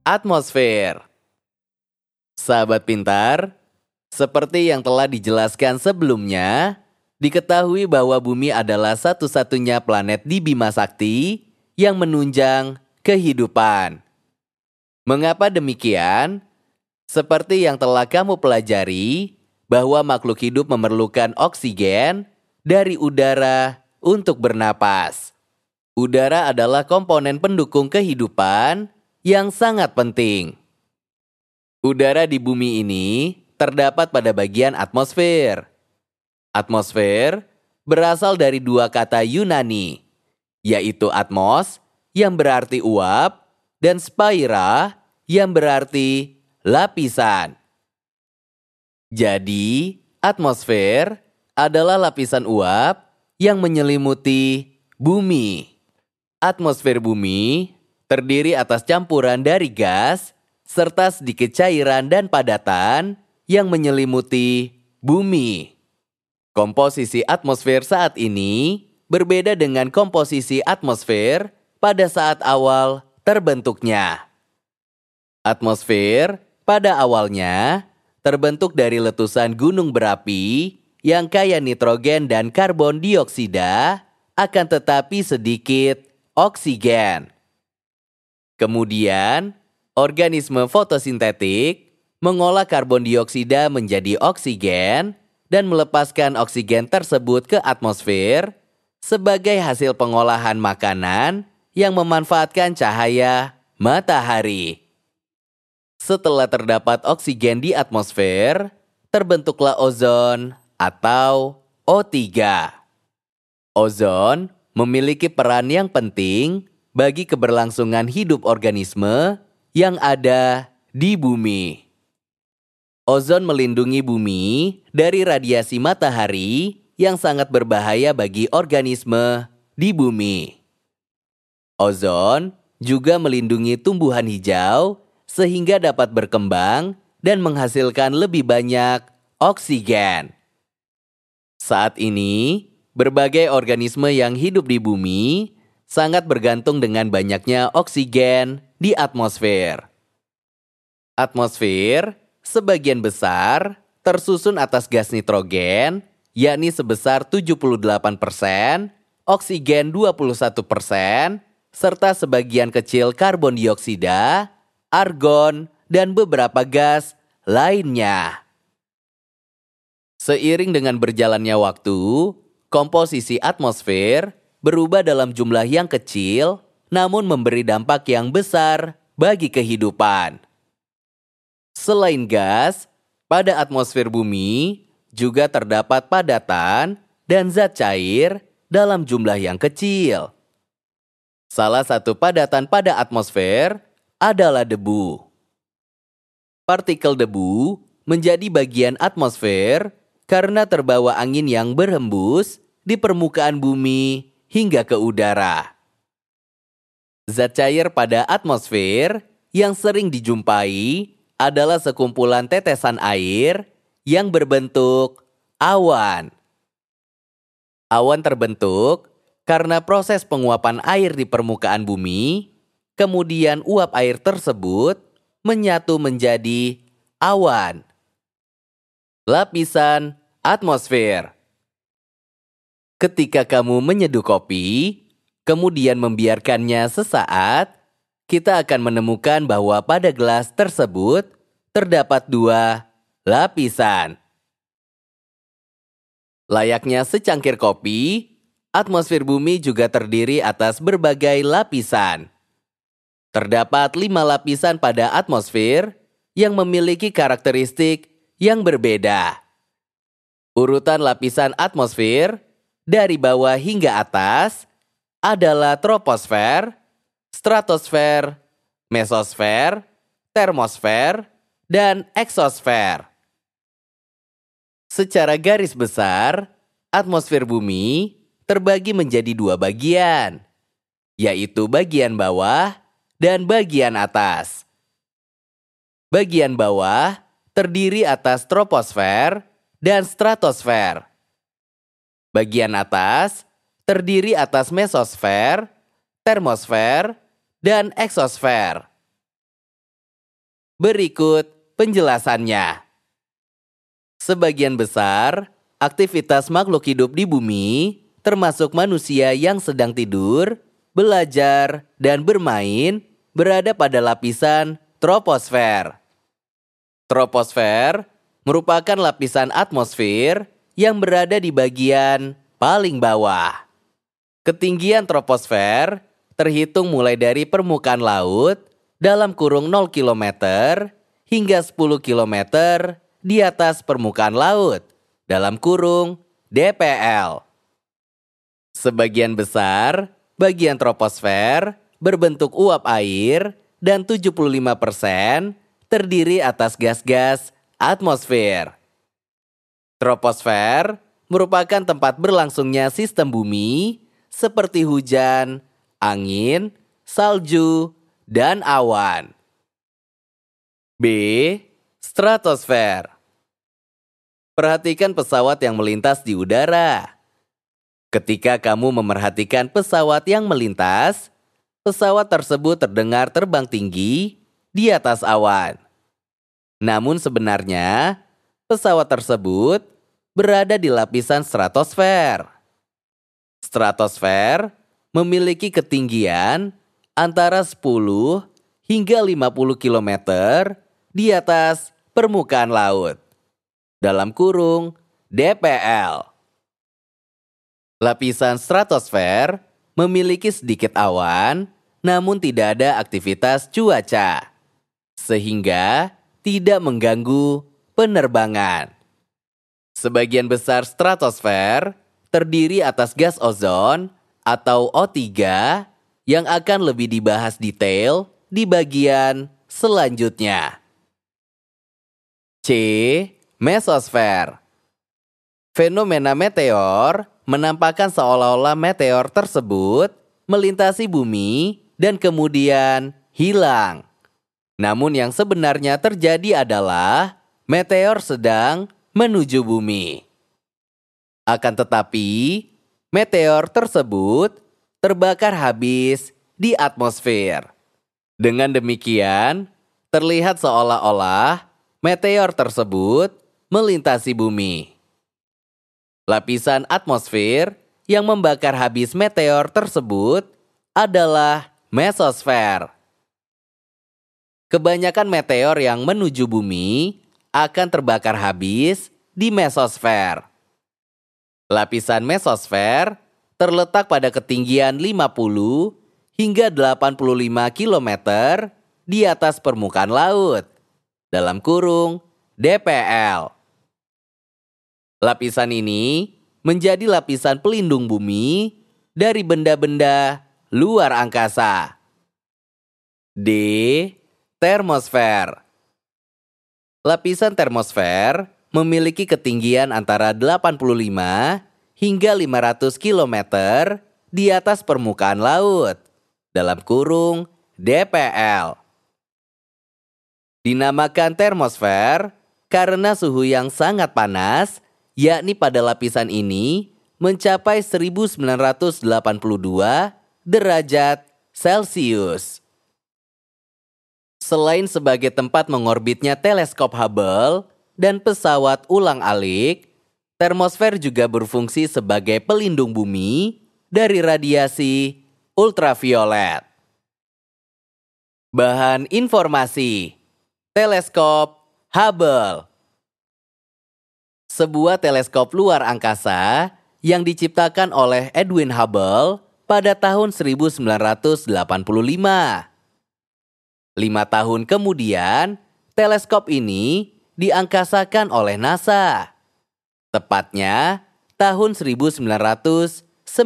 Atmosfer. Sahabat pintar, seperti yang telah dijelaskan sebelumnya, diketahui bahwa Bumi adalah satu-satunya planet di Bima Sakti yang menunjang kehidupan. Mengapa demikian? Seperti yang telah kamu pelajari, bahwa makhluk hidup memerlukan oksigen dari udara untuk bernapas. Udara adalah komponen pendukung kehidupan yang sangat penting. Udara di bumi ini terdapat pada bagian atmosfer. Atmosfer berasal dari dua kata Yunani, yaitu atmos yang berarti uap dan spaira yang berarti lapisan. Jadi, atmosfer adalah lapisan uap yang menyelimuti bumi. Atmosfer bumi terdiri atas campuran dari gas serta sedikit cairan dan padatan yang menyelimuti bumi. Komposisi atmosfer saat ini berbeda dengan komposisi atmosfer pada saat awal terbentuknya. Atmosfer pada awalnya terbentuk dari letusan gunung berapi yang kaya nitrogen dan karbon dioksida, akan tetapi sedikit oksigen. Kemudian, organisme fotosintetik mengolah karbon dioksida menjadi oksigen dan melepaskan oksigen tersebut ke atmosfer sebagai hasil pengolahan makanan yang memanfaatkan cahaya matahari. Setelah terdapat oksigen di atmosfer, terbentuklah ozon atau O3. Ozon memiliki peran yang penting bagi keberlangsungan hidup organisme yang ada di bumi. Ozon melindungi bumi dari radiasi matahari yang sangat berbahaya bagi organisme di bumi. Ozon juga melindungi tumbuhan hijau sehingga dapat berkembang dan menghasilkan lebih banyak oksigen. Saat ini, berbagai organisme yang hidup di bumi sangat bergantung dengan banyaknya oksigen di atmosfer. Atmosfer sebagian besar tersusun atas gas nitrogen, yakni sebesar 78%, oksigen 21%, serta sebagian kecil karbon dioksida, argon, dan beberapa gas lainnya. Seiring dengan berjalannya waktu, komposisi atmosfer berubah dalam jumlah yang kecil, namun memberi dampak yang besar bagi kehidupan. Selain gas, pada atmosfer bumi juga terdapat padatan dan zat cair dalam jumlah yang kecil. Salah satu padatan pada atmosfer adalah debu. Partikel debu menjadi bagian atmosfer karena terbawa angin yang berhembus di permukaan bumi hingga ke udara. Zat cair pada atmosfer yang sering dijumpai adalah sekumpulan tetesan air yang berbentuk awan. Awan terbentuk karena proses penguapan air di permukaan bumi, kemudian uap air tersebut menyatu menjadi awan. Lapisan atmosfer. Ketika kamu menyeduh kopi, kemudian membiarkannya sesaat, kita akan menemukan bahwa pada gelas tersebut terdapat dua lapisan. Layaknya secangkir kopi, atmosfer bumi juga terdiri atas berbagai lapisan. Terdapat 5 lapisan pada atmosfer yang memiliki karakteristik yang berbeda. Urutan lapisan atmosfer dari bawah hingga atas adalah troposfer, stratosfer, mesosfer, termosfer, dan eksosfer. Secara garis besar, atmosfer bumi terbagi menjadi 2 bagian, yaitu bagian bawah dan bagian atas. Bagian bawah terdiri atas troposfer dan stratosfer. Bagian atas terdiri atas mesosfer, termosfer, dan eksosfer. Berikut penjelasannya. Sebagian besar aktivitas makhluk hidup di bumi, termasuk manusia yang sedang tidur, belajar, dan bermain, berada pada lapisan troposfer. Troposfer merupakan lapisan atmosfer yang berada di bagian paling bawah. Ketinggian troposfer terhitung mulai dari permukaan laut dalam kurung 0 km hingga 10 km di atas permukaan laut dalam kurung DPL. Sebagian besar bagian troposfer berbentuk uap air dan 75% terdiri atas gas-gas atmosfer. Troposfer merupakan tempat berlangsungnya sistem bumi seperti hujan, angin, salju, dan awan. B. Stratosfer. Perhatikan pesawat yang melintas di udara. Ketika kamu memerhatikan pesawat yang melintas, pesawat tersebut terdengar terbang tinggi di atas awan. Namun sebenarnya, pesawat tersebut berada di lapisan stratosfer. Stratosfer memiliki ketinggian antara 10 hingga 50 km di atas permukaan laut. Dalam kurung DPL. Lapisan stratosfer memiliki sedikit awan, namun tidak ada aktivitas cuaca, sehingga tidak mengganggu penerbangan. Sebagian besar stratosfer terdiri atas gas ozon atau O3 yang akan lebih dibahas detail di bagian selanjutnya. C. Mesosfer. Fenomena meteor menampakkan seolah-olah meteor tersebut melintasi bumi dan kemudian hilang. Namun yang sebenarnya terjadi adalah meteor sedang menuju bumi. Akan tetapi, meteor tersebut terbakar habis di atmosfer. Dengan demikian, terlihat seolah-olah meteor tersebut melintasi bumi. Lapisan atmosfer yang membakar habis meteor tersebut adalah mesosfer. Kebanyakan meteor yang menuju bumi akan terbakar habis di mesosfer. Lapisan mesosfer terletak pada ketinggian 50 hingga 85 km di atas permukaan laut, dalam kurung DPL. Lapisan ini menjadi lapisan pelindung bumi dari benda-benda luar angkasa. D. Termosfer. Lapisan termosfer memiliki ketinggian antara 85 hingga 500 km di atas permukaan laut, dalam kurung DPL. Dinamakan termosfer karena suhu yang sangat panas, yakni pada lapisan ini mencapai 1982 derajat Celcius. Selain sebagai tempat mengorbitnya teleskop Hubble dan pesawat ulang-alik, termosfer juga berfungsi sebagai pelindung bumi dari radiasi ultraviolet. Bahan informasi: teleskop Hubble. Sebuah teleskop luar angkasa yang diciptakan oleh Edwin Hubble pada tahun 1985. 5 tahun kemudian, teleskop ini diangkasakan oleh NASA. Tepatnya tahun 1990.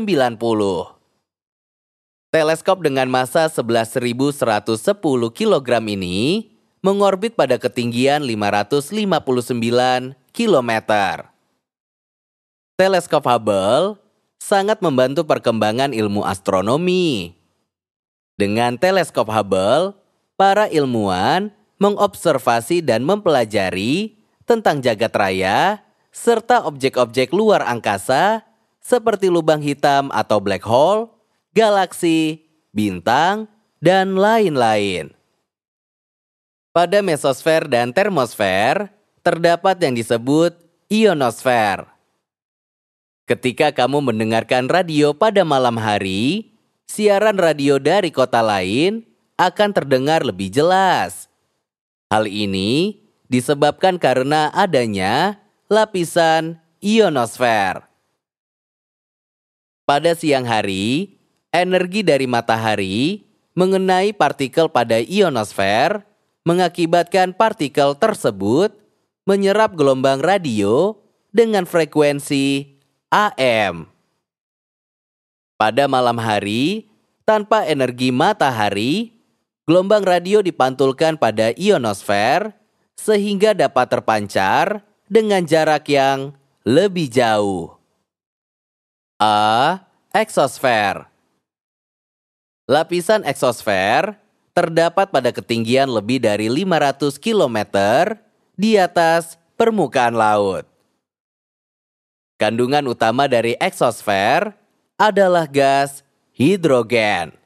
Teleskop dengan massa 11.110 kg ini mengorbit pada ketinggian 559 km. Teleskop Hubble sangat membantu perkembangan ilmu astronomi. Dengan teleskop Hubble, para ilmuwan mengobservasi dan mempelajari tentang jagat raya serta objek-objek luar angkasa seperti lubang hitam atau black hole, galaksi, bintang, dan lain-lain. Pada mesosfer dan termosfer, terdapat yang disebut ionosfer. Ketika kamu mendengarkan radio pada malam hari, siaran radio dari kota lain akan terdengar lebih jelas. Hal ini disebabkan karena adanya lapisan ionosfer. Pada siang hari, energi dari matahari mengenai partikel pada ionosfer mengakibatkan partikel tersebut menyerap gelombang radio dengan frekuensi AM. Pada malam hari, tanpa energi matahari, gelombang radio dipantulkan pada ionosfer sehingga dapat terpancar dengan jarak yang lebih jauh. Eksosfer. Lapisan eksosfer terdapat pada ketinggian lebih dari 500 km di atas permukaan laut. Kandungan utama dari eksosfer adalah gas hidrogen.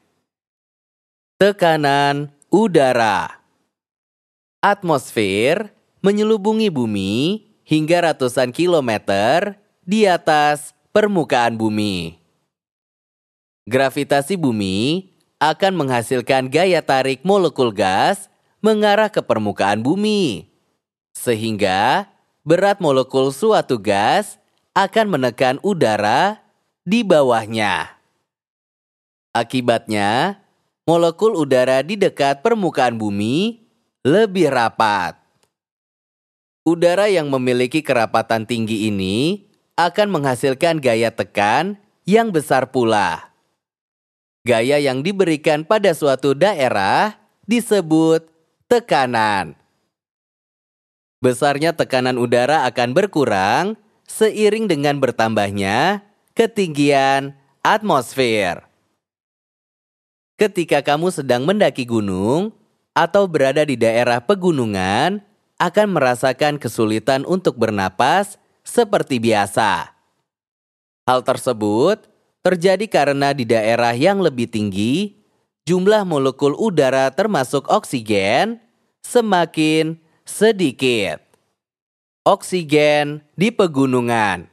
Tekanan udara. Atmosfer menyelubungi bumi hingga ratusan kilometer di atas permukaan bumi. Gravitasi bumi akan menghasilkan gaya tarik molekul gas mengarah ke permukaan bumi, sehingga berat molekul suatu gas akan menekan udara di bawahnya. Akibatnya, molekul udara di dekat permukaan bumi lebih rapat. Udara yang memiliki kerapatan tinggi ini akan menghasilkan gaya tekan yang besar pula. Gaya yang diberikan pada suatu daerah disebut tekanan. Besarnya tekanan udara akan berkurang seiring dengan bertambahnya ketinggian atmosfer. Ketika kamu sedang mendaki gunung atau berada di daerah pegunungan, akan merasakan kesulitan untuk bernapas seperti biasa. Hal tersebut terjadi karena di daerah yang lebih tinggi, jumlah molekul udara termasuk oksigen semakin sedikit. Oksigen di pegunungan.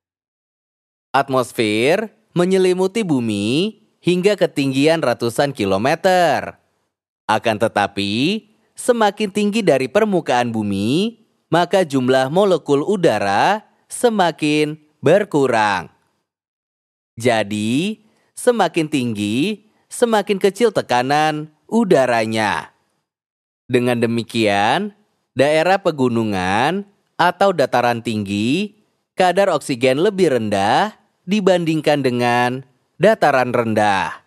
Atmosfer menyelimuti bumi hingga ketinggian ratusan kilometer. Akan tetapi, semakin tinggi dari permukaan bumi, maka jumlah molekul udara semakin berkurang. Jadi, semakin tinggi, semakin kecil tekanan udaranya. Dengan demikian, daerah pegunungan atau dataran tinggi, kadar oksigen lebih rendah dibandingkan dengan dataran rendah.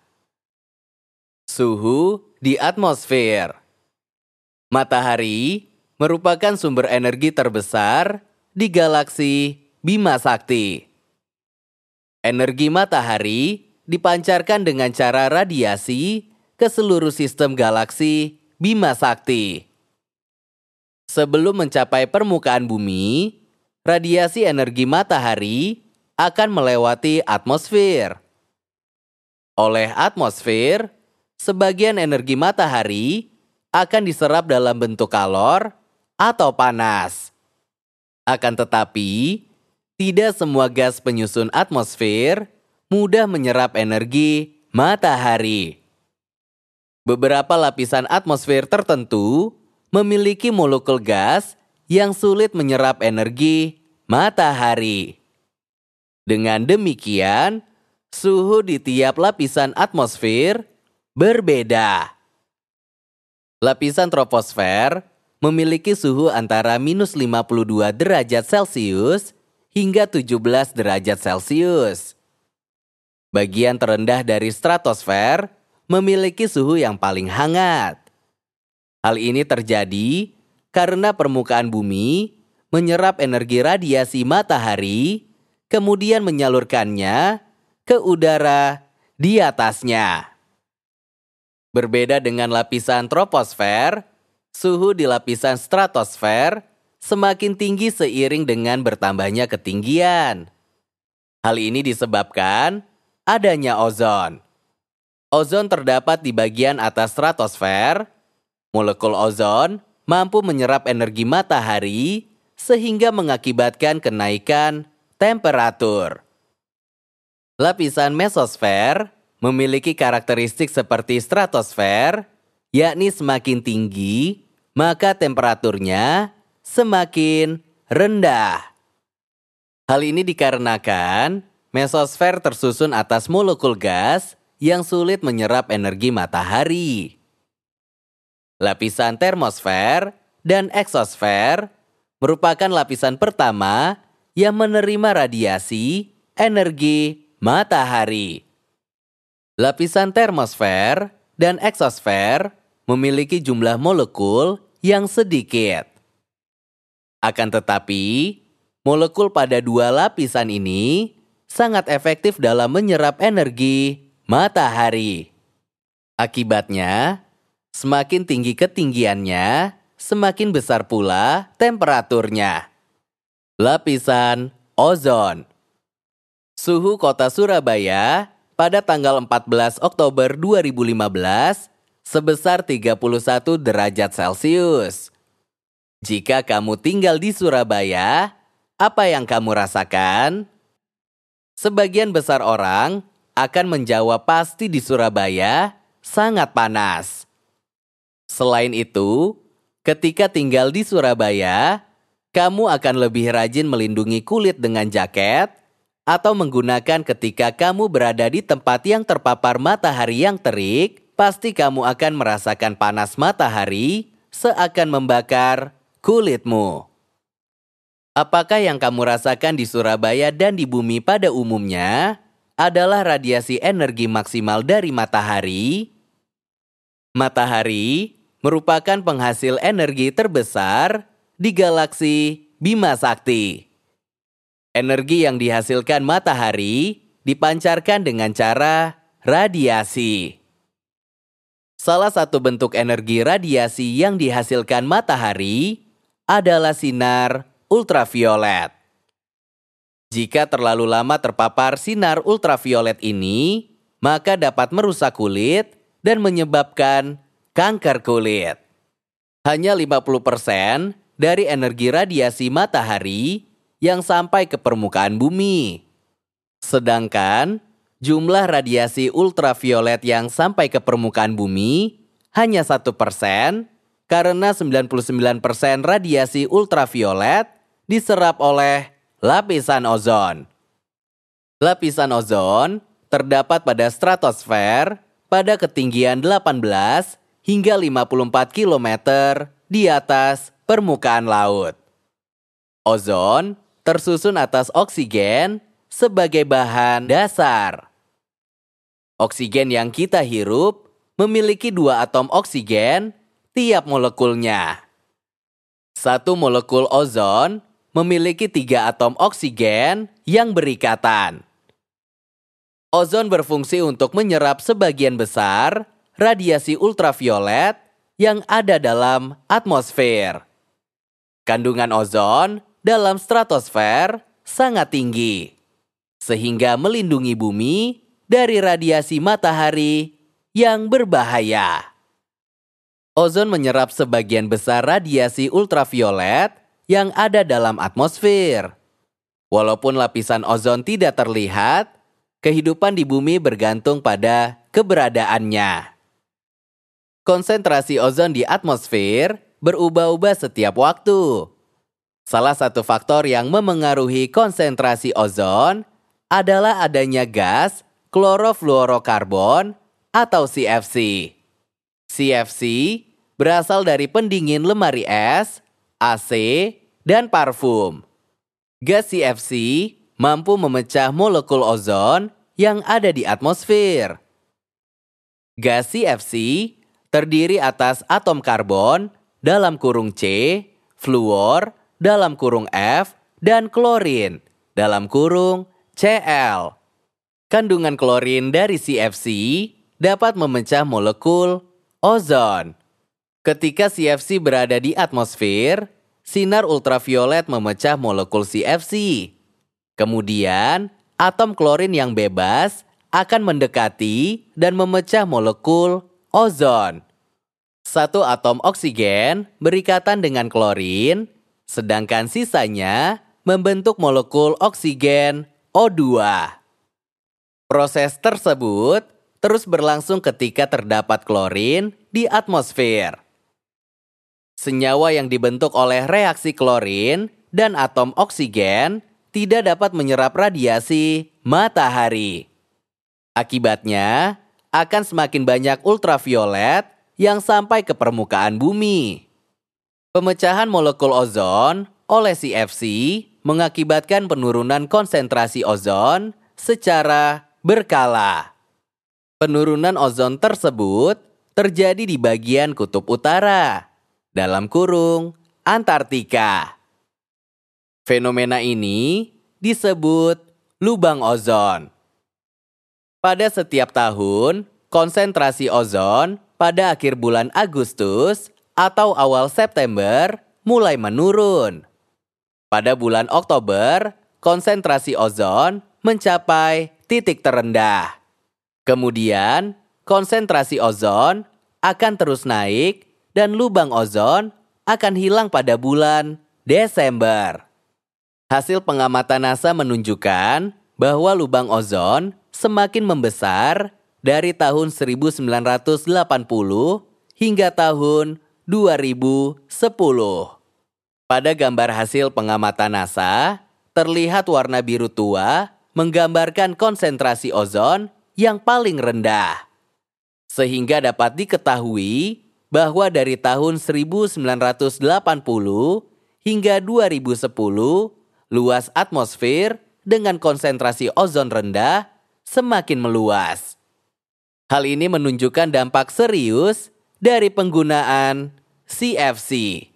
Suhu di atmosfer. Matahari merupakan sumber energi terbesar di galaksi Bima Sakti. Energi matahari dipancarkan dengan cara radiasi ke seluruh sistem galaksi Bima Sakti. Sebelum mencapai permukaan bumi, radiasi energi matahari akan melewati atmosfer. Oleh atmosfer, sebagian energi matahari akan diserap dalam bentuk kalor atau panas. Akan tetapi, tidak semua gas penyusun atmosfer mudah menyerap energi matahari. Beberapa lapisan atmosfer tertentu memiliki molekul gas yang sulit menyerap energi matahari. Dengan demikian, suhu di tiap lapisan atmosfer berbeda. Lapisan troposfer memiliki suhu antara minus 52 derajat Celcius hingga 17 derajat Celcius. Bagian terendah dari stratosfer memiliki suhu yang paling hangat. Hal ini terjadi karena permukaan bumi menyerap energi radiasi matahari, kemudian menyalurkannya ke udara di atasnya. Berbeda dengan lapisan troposfer, suhu di lapisan stratosfer semakin tinggi seiring dengan bertambahnya ketinggian. Hal ini disebabkan adanya ozon. Ozon terdapat di bagian atas stratosfer. Molekul ozon mampu menyerap energi matahari sehingga mengakibatkan kenaikan temperatur. Lapisan mesosfer memiliki karakteristik seperti stratosfer, yakni semakin tinggi, maka temperaturnya semakin rendah. Hal ini dikarenakan mesosfer tersusun atas molekul gas yang sulit menyerap energi matahari. Lapisan termosfer dan eksosfer merupakan lapisan pertama yang menerima radiasi energi matahari. Lapisan termosfer dan eksosfer memiliki jumlah molekul yang sedikit. Akan tetapi, molekul pada dua lapisan ini sangat efektif dalam menyerap energi matahari. Akibatnya, semakin tinggi ketinggiannya, semakin besar pula temperaturnya. Lapisan ozon. Suhu kota Surabaya pada tanggal 14 Oktober 2015 sebesar 31 derajat Celcius. Jika kamu tinggal di Surabaya, apa yang kamu rasakan? Sebagian besar orang akan menjawab pasti di Surabaya sangat panas. Selain itu, ketika tinggal di Surabaya, kamu akan lebih rajin melindungi kulit dengan jaket atau menggunakan ketika kamu berada di tempat yang terpapar matahari yang terik, pasti kamu akan merasakan panas matahari seakan membakar kulitmu. Apakah yang kamu rasakan di Surabaya dan di bumi pada umumnya adalah radiasi energi maksimal dari matahari? Matahari merupakan penghasil energi terbesar di galaksi Bima Sakti. Energi yang dihasilkan matahari dipancarkan dengan cara radiasi. Salah satu bentuk energi radiasi yang dihasilkan matahari adalah sinar ultraviolet. Jika terlalu lama terpapar sinar ultraviolet ini, maka dapat merusak kulit dan menyebabkan kanker kulit. Hanya 50% dari energi radiasi matahari yang sampai ke permukaan bumi. Sedangkan jumlah radiasi ultraviolet yang sampai ke permukaan bumi hanya 1%, karena 99% radiasi ultraviolet diserap oleh lapisan ozon. Lapisan ozon terdapat pada stratosfer pada ketinggian 18 hingga 54 km di atas permukaan laut. Ozon tersusun atas oksigen sebagai bahan dasar. Oksigen yang kita hirup memiliki 2 atom oksigen tiap molekulnya. Satu molekul ozon memiliki 3 atom oksigen yang berikatan. Ozon berfungsi untuk menyerap sebagian besar radiasi ultraviolet yang ada dalam atmosfer. Kandungan ozon dalam stratosfer sangat tinggi, sehingga melindungi bumi dari radiasi matahari yang berbahaya. Ozon menyerap sebagian besar radiasi ultraviolet yang ada dalam atmosfer. Walaupun lapisan ozon tidak terlihat, kehidupan di bumi bergantung pada keberadaannya. Konsentrasi ozon di atmosfer berubah-ubah setiap waktu. Salah satu faktor yang memengaruhi konsentrasi ozon adalah adanya gas klorofluorokarbon atau CFC. CFC berasal dari pendingin lemari es, AC, dan parfum. Gas CFC mampu memecah molekul ozon yang ada di atmosfer. Gas CFC terdiri atas atom karbon dalam kurung C, fluor dalam kurung F, dan klorin dalam kurung Cl. Kandungan klorin dari CFC dapat memecah molekul ozon. Ketika CFC berada di atmosfer, sinar ultraviolet memecah molekul CFC. Kemudian, atom klorin yang bebas akan mendekati dan memecah molekul ozon. Satu atom oksigen berikatan dengan klorin, sedangkan sisanya membentuk molekul oksigen O2. Proses tersebut terus berlangsung ketika terdapat klorin di atmosfer. Senyawa yang dibentuk oleh reaksi klorin dan atom oksigen tidak dapat menyerap radiasi matahari. Akibatnya, akan semakin banyak ultraviolet yang sampai ke permukaan bumi. Pemecahan molekul ozon oleh CFC mengakibatkan penurunan konsentrasi ozon secara berkala. Penurunan ozon tersebut terjadi di bagian kutub utara, dalam kurung Antartika. Fenomena ini disebut lubang ozon. Pada setiap tahun, konsentrasi ozon pada akhir bulan Agustus atau awal September mulai menurun. Pada bulan Oktober, konsentrasi ozon mencapai titik terendah. Kemudian, konsentrasi ozon akan terus naik dan lubang ozon akan hilang pada bulan Desember. Hasil pengamatan NASA menunjukkan bahwa lubang ozon semakin membesar dari tahun 1980 hingga tahun 2010. Pada gambar hasil pengamatan NASA, terlihat warna biru tua menggambarkan konsentrasi ozon yang paling rendah. Sehingga dapat diketahui bahwa dari tahun 1980 hingga 2010, luas atmosfer dengan konsentrasi ozon rendah semakin meluas. Hal ini menunjukkan dampak serius dari penggunaan CFC.